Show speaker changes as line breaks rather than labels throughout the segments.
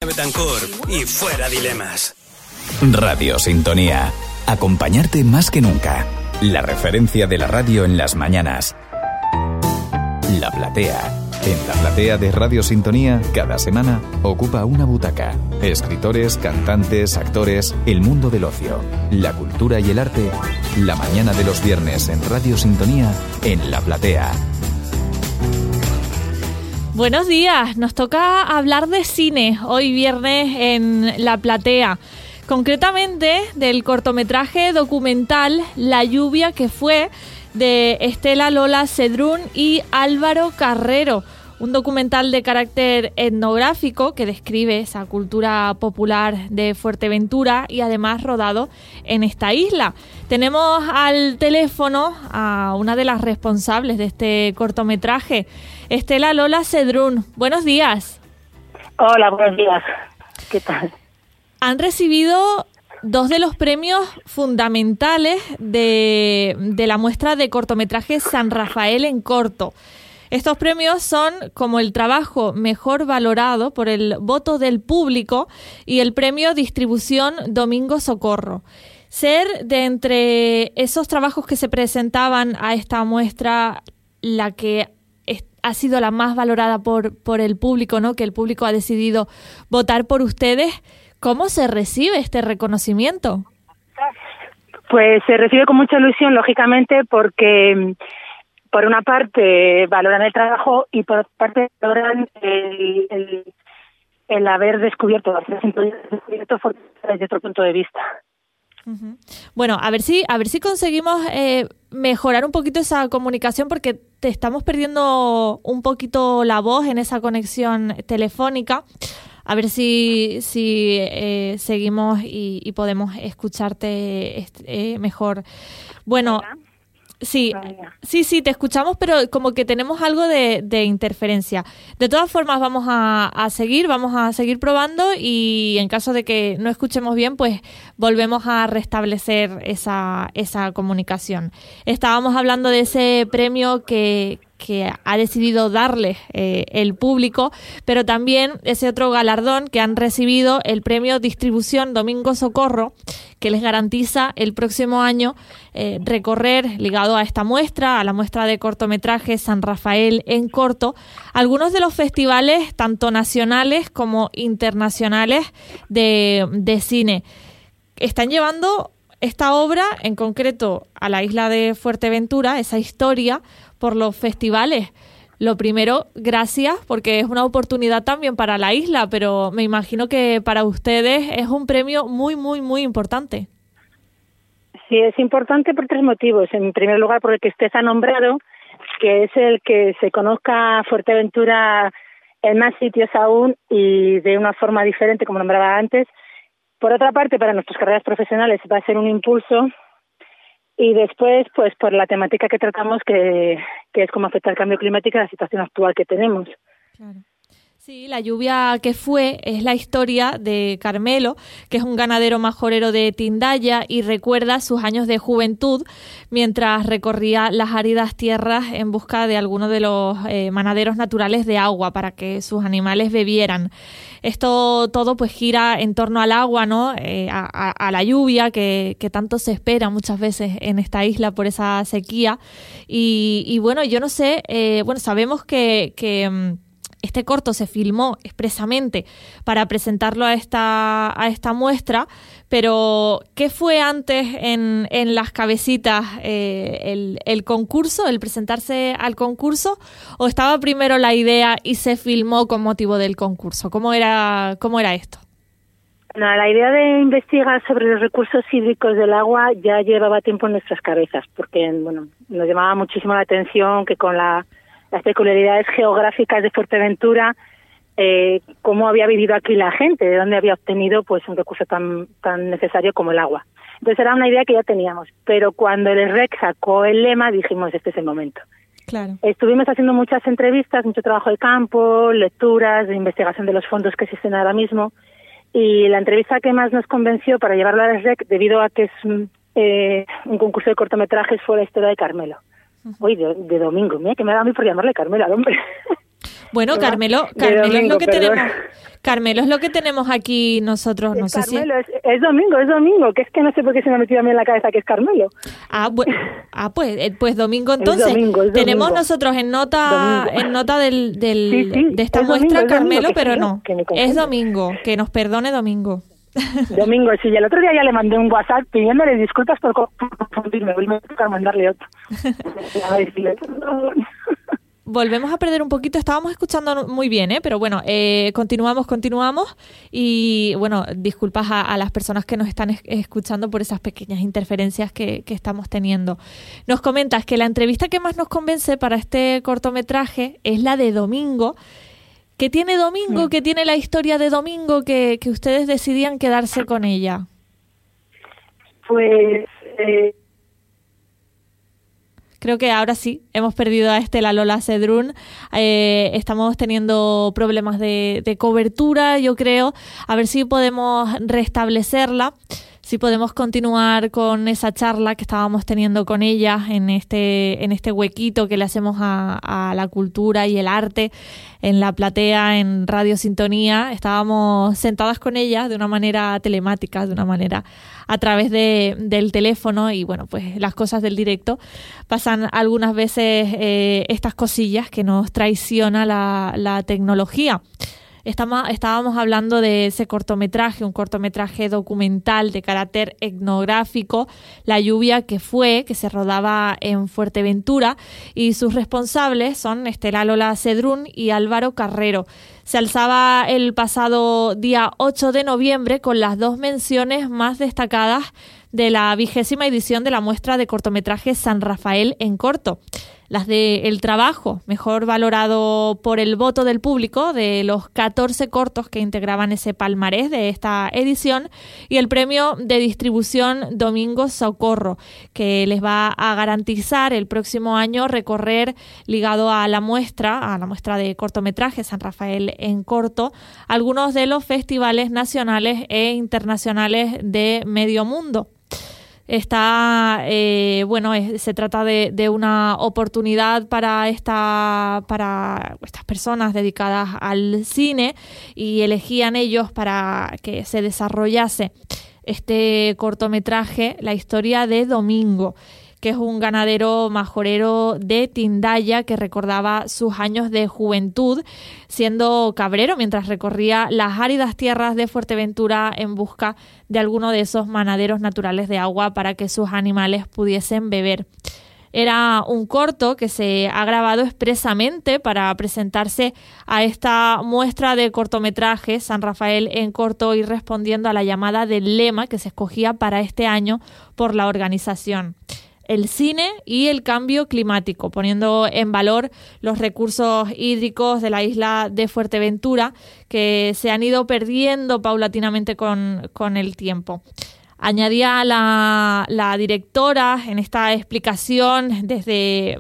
Betancourt y fuera dilemas.
Radio Sintonía. Acompañarte más que nunca. La referencia de la radio en las mañanas. La Platea. En la Platea de Radio Sintonía, cada semana ocupa una butaca. Escritores, cantantes, actores, el mundo del ocio, la cultura y el arte. La mañana de los viernes en Radio Sintonía, en La Platea.
Buenos días, nos toca hablar de cine hoy viernes en La Platea. Concretamente del cortometraje documental La lluvia que fue, de Estela Lola Cedrún y Álvaro Carrero. Un documental de carácter etnográfico que describe esa cultura popular de Fuerteventura y además rodado en esta isla. Tenemos al teléfono a una de las responsables de este cortometraje, Estela Lola Cedrún. Buenos días.
Hola, buenos días. ¿Qué tal?
Han recibido 2 de los premios fundamentales de la muestra de cortometrajes San Rafael en corto. Estos premios son como el trabajo mejor valorado por el voto del público y el premio Distribución Domingo Socorro. Ser de entre esos trabajos que se presentaban a esta muestra la que ha sido la más valorada por el público, ¿no? Que el público ha decidido votar por ustedes. ¿Cómo se recibe este reconocimiento?
Pues se recibe con mucha ilusión, lógicamente, porque por una parte valoran el trabajo y por otra parte valoran el haber descubierto desde otro punto de vista.
Uh-huh. Bueno, a ver si conseguimos mejorar un poquito esa comunicación, porque te estamos perdiendo un poquito la voz en esa conexión telefónica. A ver si seguimos y podemos escucharte mejor. Bueno, ¿hola? Sí, te escuchamos, pero como que tenemos algo de interferencia. De todas formas, vamos a seguir probando, y en caso de que no escuchemos bien, pues volvemos a restablecer esa comunicación. Estábamos hablando de ese premio que ha decidido darles el público, pero también ese otro galardón que han recibido, el premio Distribución Domingo Socorro, que les garantiza el próximo año recorrer, ligado a esta muestra, a la muestra de cortometrajes San Rafael en corto, algunos de los festivales tanto nacionales como internacionales de cine. Están llevando esta obra en concreto a la isla de Fuerteventura, esa historia, por los festivales. Lo primero, gracias, porque es una oportunidad también para la isla, pero me imagino que para ustedes es un premio muy, muy, muy importante.
Sí, es importante por 3 motivos. En primer lugar, porque esté nombrado, que es el que se conozca Fuerteventura en más sitios aún y de una forma diferente, como nombraba antes. Por otra parte, para nuestras carreras profesionales va a ser un impulso. Y después, pues por la temática que tratamos, que es cómo afecta el cambio climático a la situación actual que tenemos.
Claro. Sí, La lluvia que fue es la historia de Carmelo, que es un ganadero majorero de Tindaya y recuerda sus años de juventud mientras recorría las áridas tierras en busca de algunos de los manaderos naturales de agua para que sus animales bebieran. Esto todo pues gira en torno al agua, ¿no? A la lluvia que tanto se espera muchas veces en esta isla por esa sequía. Y bueno, yo no sé, sabemos que este corto se filmó expresamente para presentarlo a esta muestra, pero ¿qué fue antes en las cabecitas? ¿El concurso, el presentarse al concurso, o estaba primero la idea y se filmó con motivo del concurso? ¿Cómo era esto?
No, la idea de investigar sobre los recursos hídricos del agua ya llevaba tiempo en nuestras cabezas, porque nos llamaba muchísimo la atención que con las peculiaridades geográficas de Fuerteventura, cómo había vivido aquí la gente, de dónde había obtenido pues un recurso tan necesario como el agua. Entonces era una idea que ya teníamos, pero cuando el REC sacó el lema dijimos, este es el momento.
Claro.
Estuvimos haciendo muchas entrevistas, mucho trabajo de campo, lecturas, de investigación de los fondos que existen ahora mismo, y la entrevista que más nos convenció para llevarlo al REC, debido a que es un concurso de cortometrajes, fue la historia de Carmelo. Uy, de Domingo, mira que me da a mí por llamarle Carmelo al hombre.
Bueno,
¿verdad?
Carmelo
Domingo,
es lo que
perdón.
tenemos. Carmelo es lo que tenemos aquí nosotros, no sé
Carmelo, es domingo, que es que no sé por qué se me ha metido a mí en la cabeza que es Carmelo.
Pues domingo entonces.
Es domingo.
Tenemos nosotros en nota
Sí,
de esta
es
muestra
domingo,
Carmelo,
que
pero
sí,
no.
que me confundo.
Es domingo, que nos perdone Domingo.
Domingo, sí, y el otro día ya le mandé un WhatsApp pidiéndole disculpas por confundirme, voy a tocar mandarle otro. A decirle, perdón.
Volvemos a perder un poquito, estábamos escuchando muy bien, pero bueno, continuamos y bueno, disculpas a las personas que nos están escuchando por esas pequeñas interferencias que estamos teniendo. Nos comentas que la entrevista que más nos convence para este cortometraje es la de Domingo. ¿Qué tiene Domingo? ¿Qué tiene la historia de Domingo que ustedes decidían quedarse con ella?
Pues...
Creo que ahora sí, hemos perdido a la Lola Sedrún. Estamos teniendo problemas de cobertura, yo creo. A ver si podemos restablecerla, si podemos continuar con esa charla que estábamos teniendo con ella en este huequito que le hacemos a la cultura y el arte en la platea, en Radio Sintonía. Estábamos sentadas con ella de una manera telemática, de una manera a través del teléfono y bueno, pues las cosas del directo pasan algunas veces estas cosillas que nos traiciona la tecnología. Estábamos hablando de ese cortometraje, un cortometraje documental de carácter etnográfico, La lluvia que fue, que se rodaba en Fuerteventura, y sus responsables son la Lola Sedrún y Álvaro Carrero. Se alzaba el pasado día 8 de noviembre con las 2 menciones más destacadas de la 20ª edición de la muestra de cortometrajes San Rafael en corto. Las de El Trabajo, mejor valorado por el voto del público de los 14 cortos que integraban ese palmarés de esta edición, y el premio de distribución Domingo Socorro, que les va a garantizar el próximo año recorrer, ligado a la muestra de cortometrajes San Rafael en corto, algunos de los festivales nacionales e internacionales de medio mundo. Se trata de una oportunidad para estas personas dedicadas al cine, y elegían ellos para que se desarrollase este cortometraje la historia de Domingo, que es un ganadero majorero de Tindaya que recordaba sus años de juventud siendo cabrero mientras recorría las áridas tierras de Fuerteventura en busca de alguno de esos manaderos naturales de agua para que sus animales pudiesen beber. Era un corto que se ha grabado expresamente para presentarse a esta muestra de cortometrajes San Rafael en corto, y respondiendo a la llamada del lema que se escogía para este año por la organización: el cine y el cambio climático, poniendo en valor los recursos hídricos de la isla de Fuerteventura que se han ido perdiendo paulatinamente con el tiempo. Añadía la directora en esta explicación desde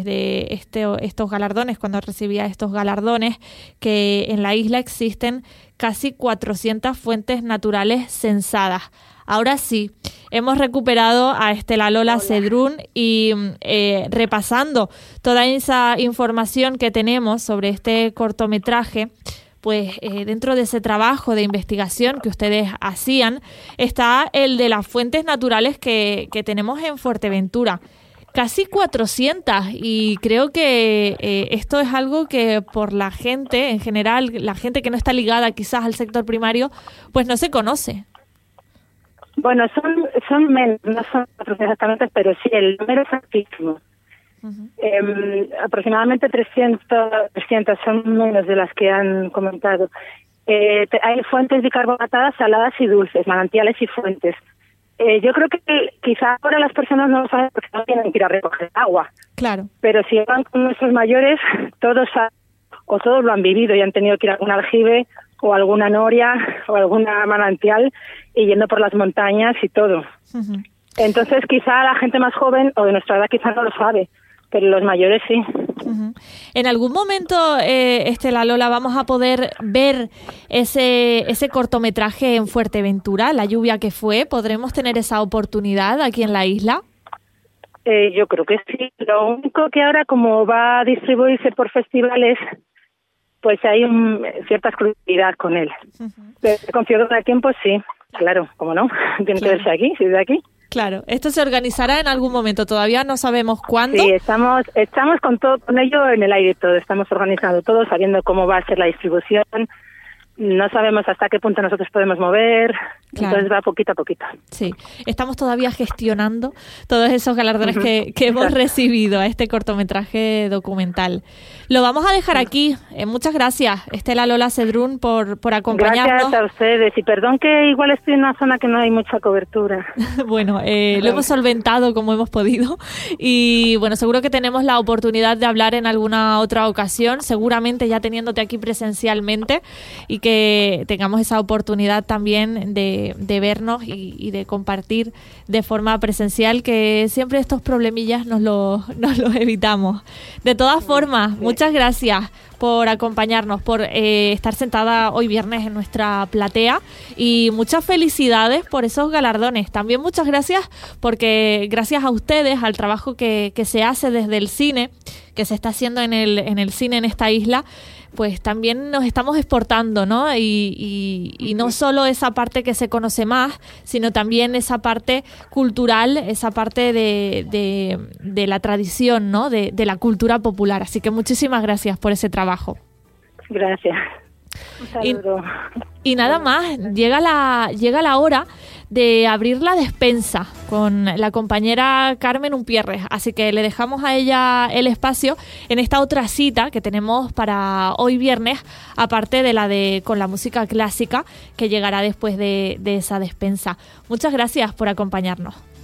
estos galardones, cuando recibía estos galardones, que en la isla existen casi 400 fuentes naturales censadas. Ahora sí, hemos recuperado a la Lola Sedrún y repasando toda esa información que tenemos sobre este cortometraje, pues dentro de ese trabajo de investigación que ustedes hacían está el de las fuentes naturales que tenemos en Fuerteventura. Casi 400, y creo que esto es algo que por la gente, en general, la gente que no está ligada quizás al sector primario, pues no se conoce.
Bueno, son menos, no son 400 exactamente, pero sí, el número es altísimo. Uh-huh. Aproximadamente 300 son menos de las que han comentado. Hay fuentes bicarbonatadas, saladas y dulces, manantiales y fuentes. Yo creo que quizá ahora las personas no lo saben porque no tienen que ir a recoger agua.
Claro.
Pero si van con nuestros mayores, todos lo han vivido y han tenido que ir a algún aljibe o alguna noria o alguna manantial y yendo por las montañas y todo. Uh-huh. Entonces quizá la gente más joven o de nuestra edad quizá no lo sabe, pero los mayores sí.
Uh-huh. En algún momento, la Lola, vamos a poder ver ese cortometraje en Fuerteventura, La lluvia que fue. ¿Podremos tener esa oportunidad aquí en la isla?
Yo creo que sí. Lo único que ahora, como va a distribuirse por festivales, pues hay cierta exclusividad con él. Pero confío que con el tiempo sí, claro, ¿cómo no? Tiene que verse aquí, si es de aquí.
Claro, esto se organizará en algún momento, todavía no sabemos cuándo.
Sí, estamos con ello en el aire todo, estamos organizando todo, sabiendo cómo va a ser la distribución. No sabemos hasta qué punto nosotros podemos mover, entonces va poquito a poquito.
Sí, estamos todavía gestionando todos esos galardones que hemos recibido a este cortometraje documental. Lo vamos a dejar aquí. Muchas gracias, Estela Lola Cedrún, por acompañarnos.
Gracias a ustedes y perdón que igual estoy en una zona que no hay mucha cobertura.
Bueno, lo hemos solventado como hemos podido y bueno, seguro que tenemos la oportunidad de hablar en alguna otra ocasión, seguramente ya teniéndote aquí presencialmente, y que tengamos esa oportunidad también de vernos y de compartir de forma presencial, que siempre estos problemillas nos los evitamos. De todas formas, muchas gracias por acompañarnos, por estar sentada hoy viernes en nuestra platea, y muchas felicidades por esos galardones. También muchas gracias porque gracias a ustedes, al trabajo que se hace desde el cine, que se está haciendo en el cine en esta isla, pues también nos estamos exportando, ¿no? Y no solo esa parte que se conoce más, sino también esa parte cultural, esa parte de la tradición, ¿no? De la cultura popular. Así que muchísimas gracias por ese trabajo.
Gracias. Un saludo.
Y nada más, llega la hora de abrir la despensa con la compañera Carmen Umpierres, así que le dejamos a ella el espacio en esta otra cita que tenemos para hoy viernes, aparte de con la música clásica que llegará después de esa despensa. Muchas gracias por acompañarnos.